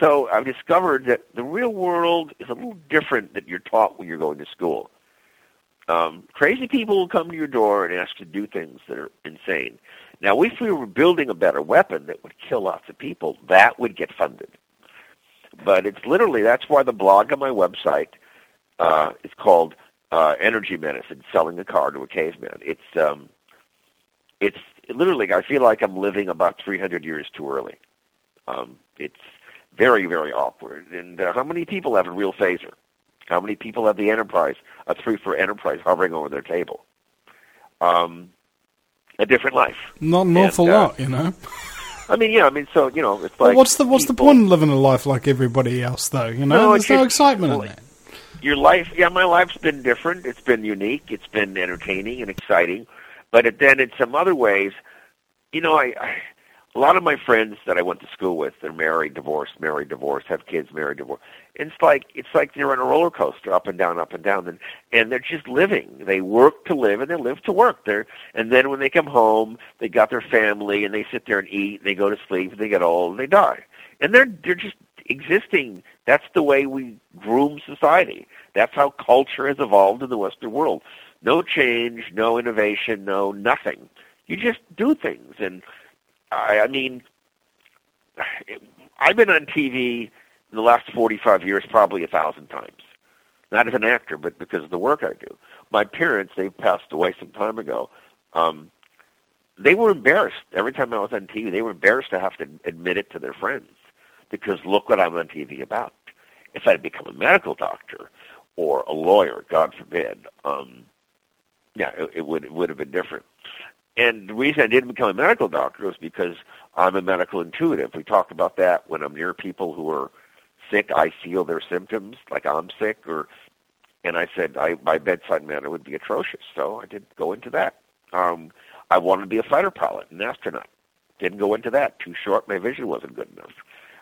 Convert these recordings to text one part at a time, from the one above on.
so I've discovered that the real world is a little different than you're taught when you're going to school. Crazy people will come to your door and ask you to do things that are insane. Now, if we were building a better weapon that would kill lots of people, that would get funded. But it's literally, that's why the blog on my website is called Energy Medicine, Selling a Car to a Caveman. It's literally, I feel like I'm living about 300 years too early. It's very, very awkward. And how many people have a real phaser? How many people have the Enterprise, a 3-4 Enterprise hovering over their table? A different life. Not an awful lot, you know. I mean, yeah, so, it's like... Well, what's the point of living a life like everybody else, though, you know? There's no excitement in that. Your life, my life's been different. It's been unique. It's been entertaining and exciting. But then in some other ways, a lot of my friends that I went to school with, they're married, divorced, have kids, married, divorced. And it's like they're on a roller coaster, up and down, and they're just living. They work to live, and they live to work. And then when they come home, they got their family, and they sit there and eat, and they go to sleep, and they get old, and they die. And they're just existing. That's the way we groom society. That's how culture has evolved in the Western world. No change, no innovation, no nothing. You just do things. And I mean, I've been on TV in the last 45 years probably 1,000 times. Not as an actor, but because of the work I do. My parents, they passed away some time ago. They were embarrassed. Every time I was on TV, they were embarrassed to have to admit it to their friends. Because look what I'm on TV about. If I had become a medical doctor or a lawyer, God forbid, it would have been different. And the reason I didn't become a medical doctor was because I'm a medical intuitive. We talk about that when I'm near people who are sick. I feel their symptoms, like I'm sick, and I said my bedside manner would be atrocious, so I didn't go into that. I wanted to be a fighter pilot, an astronaut. Didn't go into that. Too short. My vision wasn't good enough.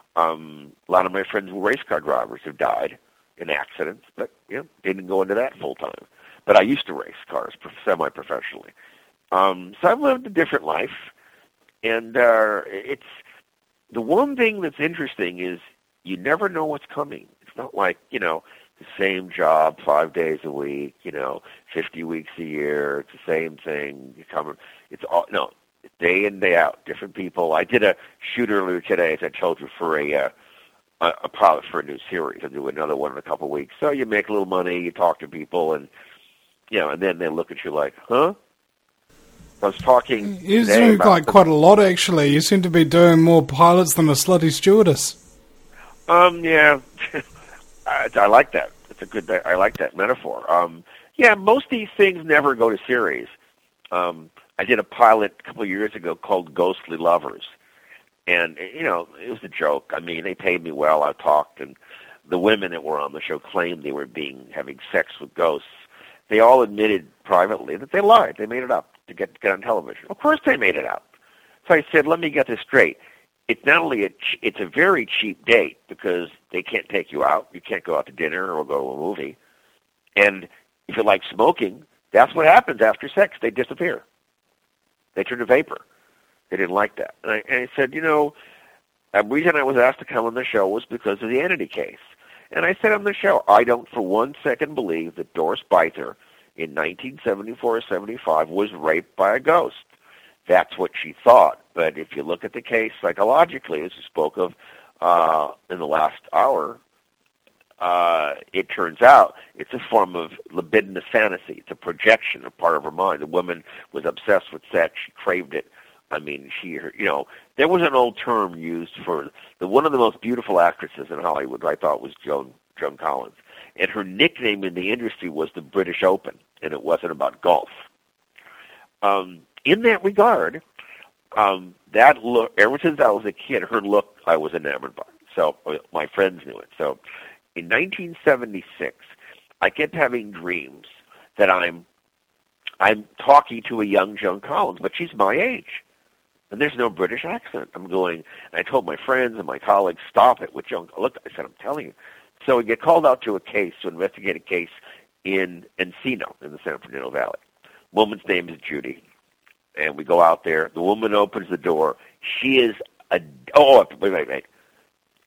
A lot of my friends were race car drivers who died in accidents, but didn't go into that full time. But I used to race cars semi-professionally. So I've lived a different life, and it's the one thing that's interesting is you never know what's coming. It's not like, the same job 5 days a week, 50 weeks a year. It's the same thing. It's day in, day out, different people. I did a shoot earlier today, as I told you, for a pilot for a new series. I'll do another one in a couple of weeks. So you make a little money, you talk to people, and and then they look at you like, huh? I was talking. You seem like quite a lot, actually. You seem to be doing more pilots than a slutty stewardess. Yeah, I like that. It's a good. I like that metaphor. Most of these things never go to series. I did a pilot a couple of years ago called Ghostly Lovers, and it was a joke. I mean, they paid me well. I talked, and the women that were on the show claimed they were having sex with ghosts. They all admitted privately that they lied. They made it up to get on television. Of course they made it up. So I said, let me get this straight. It's not only it's a very cheap date because they can't take you out. You can't go out to dinner or go to a movie. And if you like smoking, that's what happens after sex. They disappear. They turn to vapor. They didn't like that. And I said, the reason I was asked to come on the show was because of the Entity case. And I said on the show, I don't for 1 second believe that Doris Beither in 1974 or 75 was raped by a ghost. That's what she thought. But if you look at the case psychologically, as you spoke of in the last hour, it turns out it's a form of libidinous fantasy. It's a projection, a part of her mind. The woman was obsessed with sex. She craved it. I mean, there was an old term used for one of the most beautiful actresses in Hollywood, I thought, was Joan Collins. And her nickname in the industry was the British Open, and it wasn't about golf. In that regard, that look, ever since I was a kid, her look I was enamored by. So my friends knew it. So in 1976, I kept having dreams that I'm talking to a young Joan Collins, but she's my age. And there's no British accent. I'm going, and I told my friends and my colleagues, stop it with Joan. Look, I said, I'm telling you. So we get called out to investigate a case in Encino, in the San Fernando Valley. Woman's name is Judy. And we go out there. The woman opens the door. She is wait.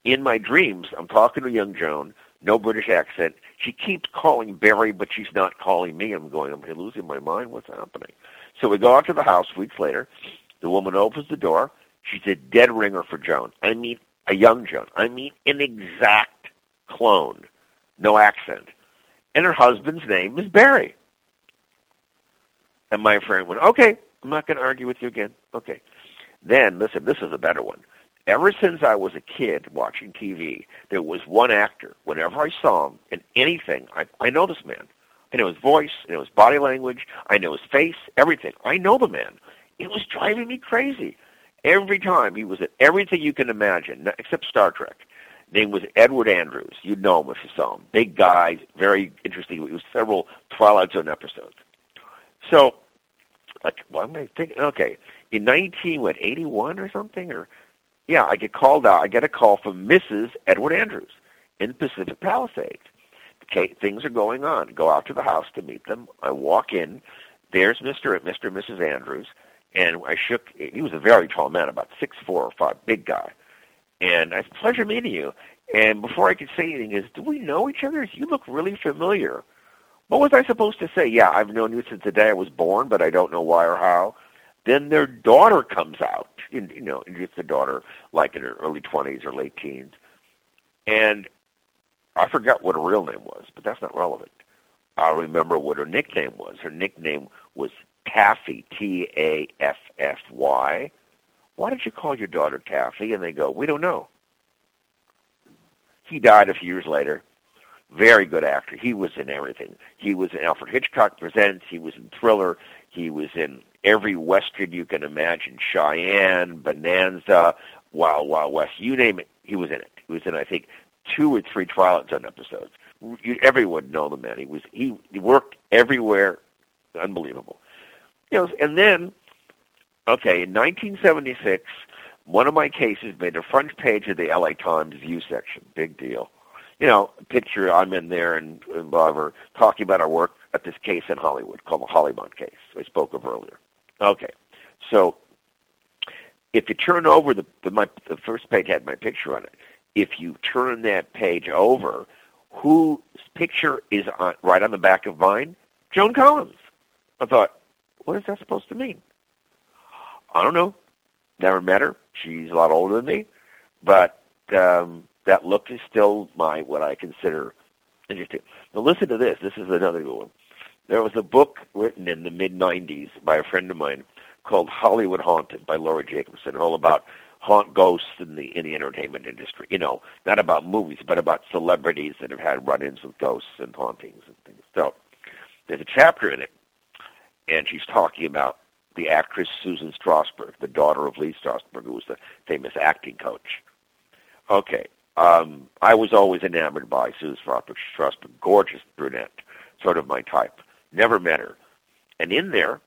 in my dreams, I'm talking to young Joan, no British accent. She keeps calling Barry, but she's not calling me. I'm losing my mind. What's happening? So we go out to the house weeks later. The woman opens the door. She's a dead ringer for Joan. I mean, a young Joan. I mean, an exact clone. No accent. And her husband's name is Barry. And my friend went, okay, I'm not going to argue with you again. Okay. Then, listen, this is a better one. Ever since I was a kid watching TV, there was one actor. Whenever I saw him in anything, I know this man. I know his voice, I know his body language, I know his face, everything. I know the man. It was driving me crazy. Every time he was in everything you can imagine, except Star Trek. Name was Edward Andrews. You'd know him if you saw him. Big guy, very interesting. It was several Twilight Zone episodes. So, what am I thinking? Okay, in 81 or something, or yeah, I get called out. I get a call from Mrs. Edward Andrews in Pacific Palisades. Okay, things are going on. Go out to the house to meet them. I walk in. There's Mr. and Mrs. Andrews, and I shook. He was a very tall man, about 6'4" or 5", big guy. And I said, pleasure meeting you. And before I could say anything, do we know each other? You look really familiar. What was I supposed to say? Yeah, I've known you since the day I was born, but I don't know why or how. Then their daughter comes out. It's a daughter like in her early 20s or late teens. And I forgot what her real name was, but that's not relevant. I remember what her nickname was. Her nickname was Taffy, Taffy. Why did you call your daughter Taffy? And they go, we don't know. He died a few years later. Very good actor. He was in everything. He was in Alfred Hitchcock Presents. He was in Thriller. He was in every Western you can imagine. Cheyenne, Bonanza, Wild Wild West. You name it, he was in it. He was in, I think, 2 or 3 Twilight Zone episodes. Everyone would know the man. He worked everywhere. Unbelievable. And then, okay, in 1976, one of my cases made the front page of the LA Times View section. Big deal. Picture I'm in there and we're talking about our work at this case in Hollywood called the Hollymont case I spoke of earlier. Okay, so if you turn over the first page had my picture on it. If you turn that page over, whose picture is right on the back of mine? Joan Collins. I thought, what is that supposed to mean? I don't know. Never met her. She's a lot older than me, but that look is still what I consider interesting. Now listen to this. This is another good one. There was a book written in the mid-'90s by a friend of mine called Hollywood Haunted by Laurie Jacobson, all about haunt ghosts in the entertainment industry. Not about movies, but about celebrities that have had run-ins with ghosts and hauntings and things. So there's a chapter in it, and she's talking about the actress Susan Strasberg, the daughter of Lee Strasberg, who was the famous acting coach. Okay. I was always enamored by Susan Strasberg, gorgeous brunette, sort of my type. Never met her. And in there,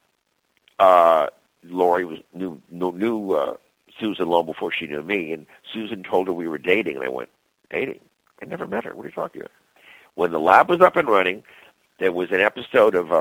Laurie knew Susan long before she knew me, and Susan told her we were dating, and I went, dating? I never met her. What are you talking about? When the lab was up and running, there was an episode of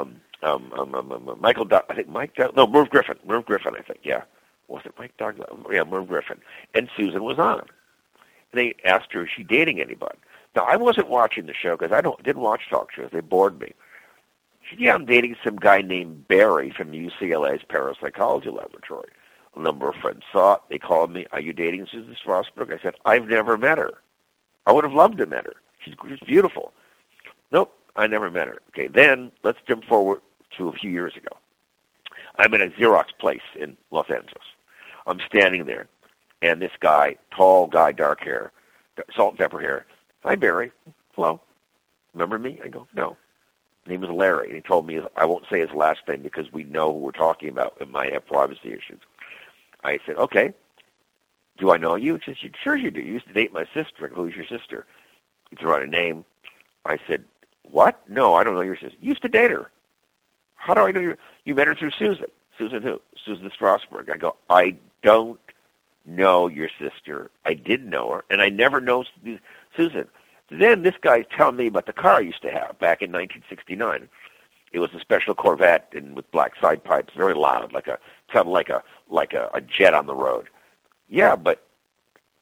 Merv Griffin, I think, yeah. Was it Mike Douglas? Yeah, Merv Griffin. And Susan was on. And they asked her, is she dating anybody? Now, I wasn't watching the show because I didn't watch talk shows. They bored me. She said, yeah, I'm dating some guy named Barry from UCLA's Parapsychology Laboratory. A number of friends saw it. They called me, are you dating Susan Strasberg? I said, I've never met her. I would have loved to have met her. She's beautiful. Nope, I never met her. Okay, then let's jump forward to a few years ago. I'm in a Xerox place in Los Angeles. I'm standing there, and this guy, tall guy, dark hair, salt and pepper hair, hi, Barry. Hello. Remember me? I go, no. His name is Larry, and he told me, I won't say his last name because we know who we're talking about and might have privacy issues. I said, okay. Do I know you? He says, sure you do. You used to date my sister. I go, who's your sister? He threw out a name. I said, what? No, I don't know your sister. You used to date her. How do I know you met her through Susan? Susan who? Susan Strasberg. I go, I don't know your sister. I didn't know her, and I never know Susan. Then this guy's telling me about the car I used to have back in 1969. It was a special Corvette and with black side pipes, very loud, like a jet on the road. Yeah, but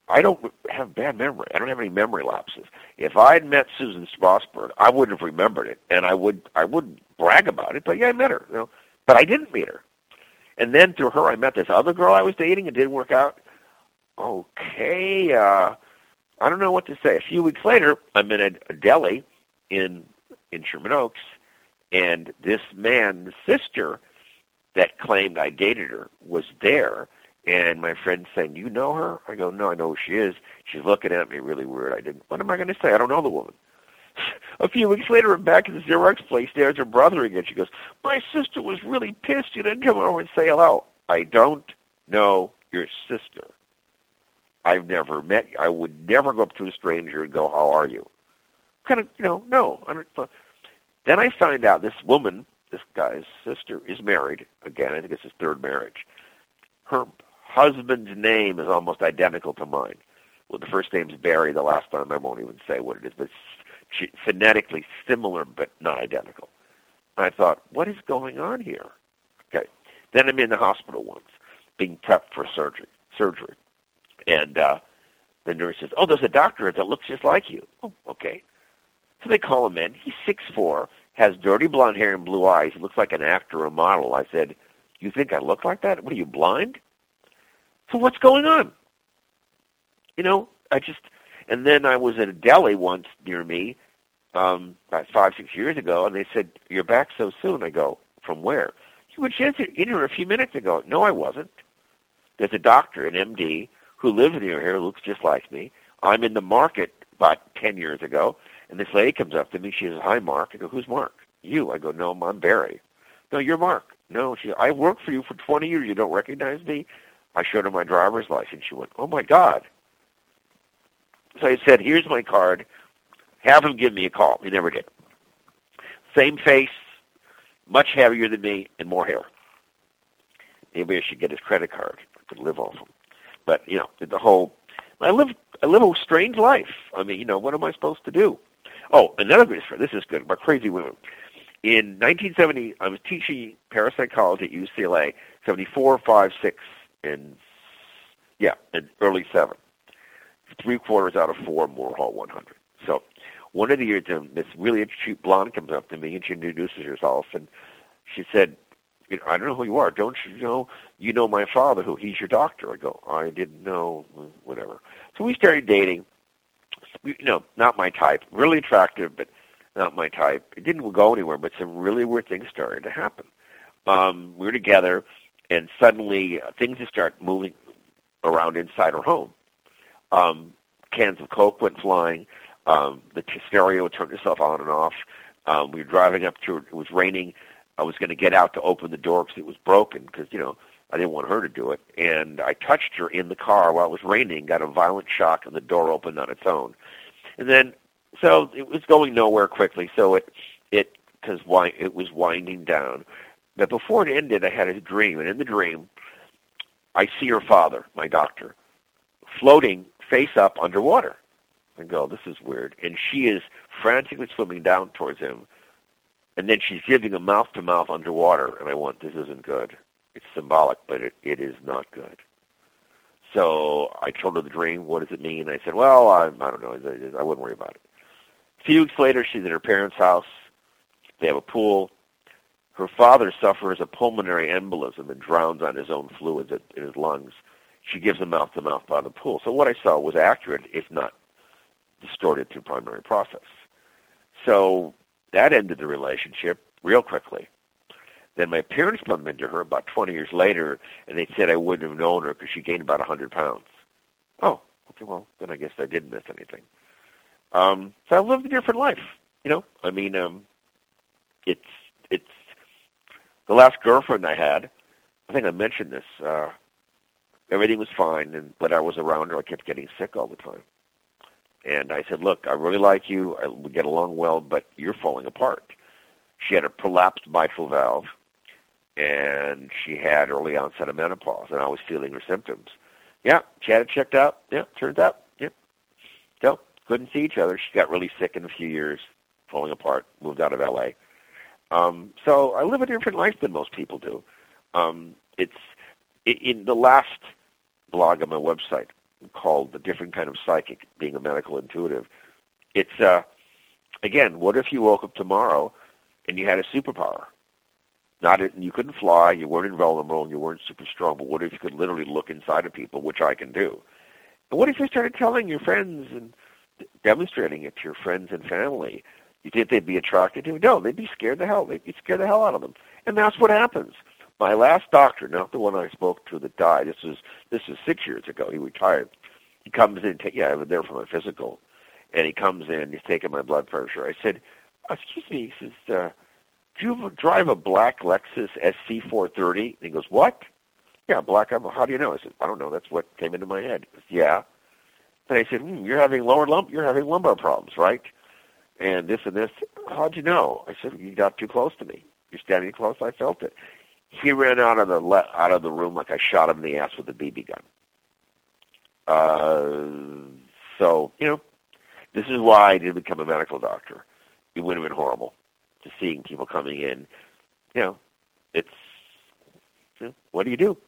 I don't have bad memory. I don't have any memory lapses. If I had met Susan Strasberg, I wouldn't have remembered it, and I wouldn't brag about it. But yeah, I met her, But I didn't meet her. And then through her, I met this other girl I was dating. It didn't work out. Okay, I don't know what to say. A few weeks later, I'm in a deli in Sherman Oaks, and this man's sister that claimed I dated her was there. And my friend's saying, "You know her?" I go, "No, I know who she is." She's looking at me really weird. What am I going to say? I don't know the woman. A few weeks later, I'm back at the Xerox place. There's her brother again. She goes, "My sister was really pissed you didn't come over and say hello." I don't know your sister. I've never met you. I would never go up to a stranger and go, "How are you?" Kind of, no. Then I find out this woman, this guy's sister, is married. Again, I think it's his third marriage. Her husband's name is almost identical to mine. Well, the first name's Barry. The last time I won't even say what it is, but it's phonetically similar but not identical. And I thought, what is going on here? Okay. Then I'm in the hospital once, being prepped for surgery. And the nurse says, "Oh, there's a doctor that looks just like you." Oh, okay. So they call him in. He's 6'4", has dirty blonde hair and blue eyes. He looks like an actor or model. I said, "You think I look like that? What are you, blind?" So what's going on? And then I was at a deli once near me, about 5-6 years ago, and they said, "You're back so soon." I go, "From where?" "You were just in here a few minutes ago." "No, I wasn't. There's a doctor, an MD, who lives near here, looks just like me. I'm in the market about 10 years ago, and this lady comes up to me. She says, 'Hi, Mark.' I go, 'Who's Mark?' 'You.' I go, 'No, I'm Barry.' 'No, you're Mark.' 'No.' She goes, 'I worked for you for 20 years. You don't recognize me?' I showed her my driver's license. She went, 'Oh, my God.' So I said, 'Here's my card. Have him give me a call.' He never did. Same face, much heavier than me, and more hair. Maybe I should get his credit card. I could live off him. But, the whole... I live a strange life. I mean, what am I supposed to do? Oh, another good friend. This is good. About crazy women. In 1970, I was teaching parapsychology at UCLA, 74, 5, 6, and early 7. 3/4 out of 4 Moore Hall 100. So one of the years, this really cute blonde comes up to me, and she introduces herself, and she said, "I don't know who you are. Don't you know? You know my father, who he's your doctor." I go, "I didn't know," whatever. So we started dating. Not my type. Really attractive, but not my type. It didn't go anywhere, but some really weird things started to happen. We were together, and suddenly things just start moving around inside her home. Cans of Coke went flying. The stereo turned itself on and off. We were driving up to it. It was raining. I was going to get out to open the door because it was broken because, I didn't want her to do it. And I touched her in the car while it was raining, got a violent shock, and the door opened on its own. And then, so it was going nowhere quickly, so because it was winding down. But before it ended, I had a dream, and in the dream, I see her father, my doctor, floating face up underwater. I go, "This is weird." And she is frantically swimming down towards him. And then she's giving a mouth-to-mouth underwater, and I went, "This isn't good. It's symbolic, but it is not good." So I told her the dream. "What does it mean?" I said, "Well, I don't know. I wouldn't worry about it." A few weeks later, she's at her parents' house. They have a pool. Her father suffers a pulmonary embolism and drowns on his own fluids in his lungs. She gives him mouth-to-mouth by the pool. So what I saw was accurate, if not distorted through primary process. So that ended the relationship real quickly. Then my parents bumped into her about 20 years later, and they said I wouldn't have known her because she gained about 100 pounds. Oh, okay, well, then I guess I didn't miss anything. So I lived a different life, I mean, it's the last girlfriend I had, I think I mentioned this, everything was fine, but I was around her. I kept getting sick all the time. And I said, "Look, I really like you. We get along well, but you're falling apart." She had a prolapsed mitral valve, and she had early onset of menopause, and I was feeling her symptoms. Yeah, she had it checked out. Yeah, turns out. Yeah. So, couldn't see each other. She got really sick in a few years, falling apart, moved out of L.A. So I live a different life than most people do. It's in the last blog on my website, called the different kind of psychic, being a medical intuitive. It's, again, what if you woke up tomorrow and you had a superpower? You couldn't fly, you weren't invulnerable, and you weren't super strong, but what if you could literally look inside of people, which I can do? And what if you started telling your friends and demonstrating it to your friends and family? You think they'd be attracted to it? No, they'd be scared the hell. They'd be scared the hell out of them. And that's what happens. My last doctor, not the one I spoke to that died, this is 6 years ago, he retired. He comes in, I was there for my physical, and he comes in, he's taking my blood pressure. I said, excuse me, he says, do you drive a black Lexus SC430? And he goes, what? Yeah, black. How do you know? I said, I don't know. That's what came into my head. He goes, yeah. And I said, you're having lumbar problems, right? And this and this. How'd you know? I said, you got too close to me. You're standing close. I felt it. He ran out of the room like I shot him in the ass with a BB gun. So, this is why I didn't become a medical doctor. It would have been horrible. Just seeing people coming in, it's, what do you do?